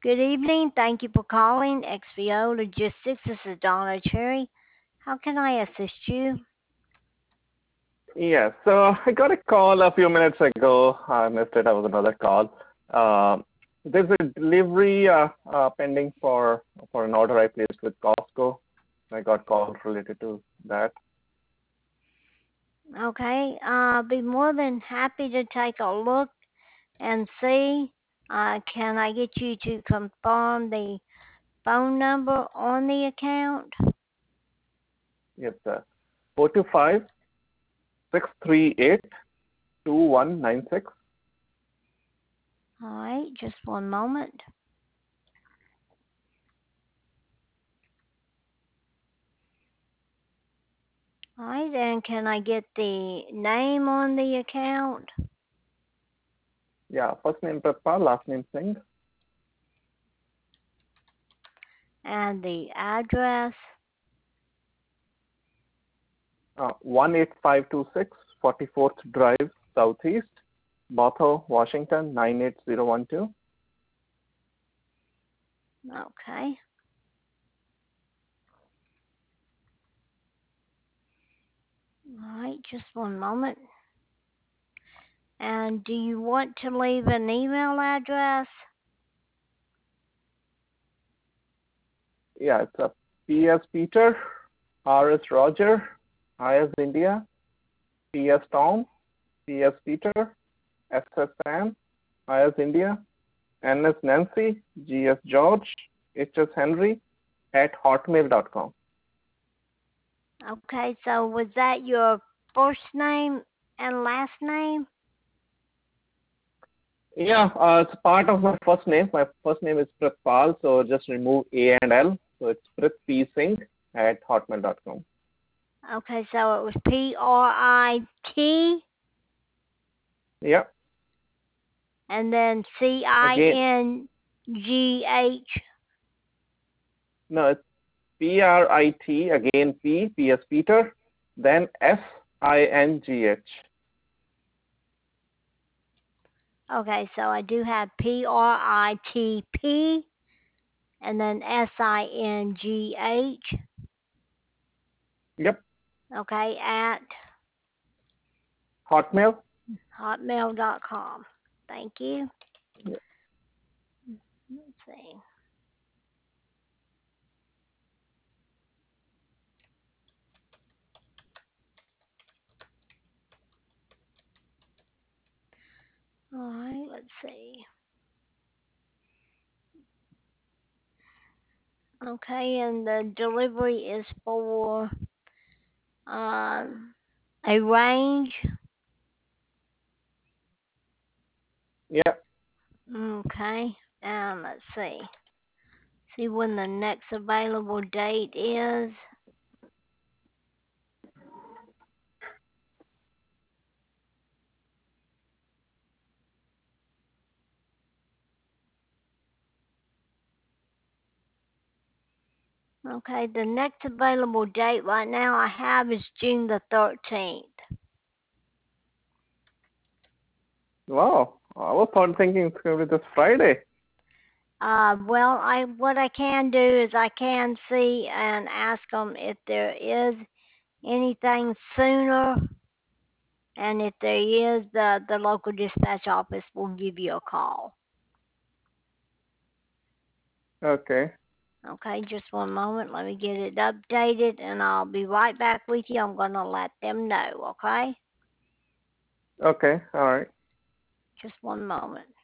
Good evening. Thank you for calling XVO Logistics. This is Donna Cherry. How can I assist you? Yes. So I got a call a few minutes ago. I missed it. I was another call. There's a delivery pending for an order I placed with Costco. I got called related to that. Okay. I'll be more than happy to take a look and see. Can I get you to confirm the phone number on the account? It's 425-638-2196. All right. Just one moment. All right. And can I get the name on the account? Yeah, first name Pratpal, last name Singh. And the address? 18526 44th Drive, Southeast, Bothell, Washington 98012. Okay. All right. Just one moment. And do you want to leave an email address? Yeah, it's a PS Peter, RS Roger, IS India, PS Tom, PS Peter, SS Sam, IS India, NS Nancy, GS George, HS Henry at hotmail.com. Okay, so was that your first name and last name? Yeah, it's part of my first name. My first name is Pritpal, so just remove A and L. So it's Prit P Singh at hotmail.com. Okay, so it was P-R-I-T Yeah, and then again, C-I-N-G-H. no, it's PRIT, again P, PS Peter, then SINGH. Okay, so I do have P-R-I-T-P and then S-I-N-G-H. Yep, Okay, at Hotmail. hotmail.com. Thank you. Yeah. Let's see. All right, let's see. Okay, and the delivery is for a range. Yeah. Okay, and let's see. See when the next available date is. Okay, the next available date right now I have is June the 13th. Wow. I was thinking it's going to be this Friday. Well, what I can do is I can see and ask them if there is anything sooner, and if there is, the local dispatch office will give you a call. Okay. Okay, just one moment. Let me get it updated, and I'll be right back with you. I'm going to let them know, okay? Okay. All right. Just one moment.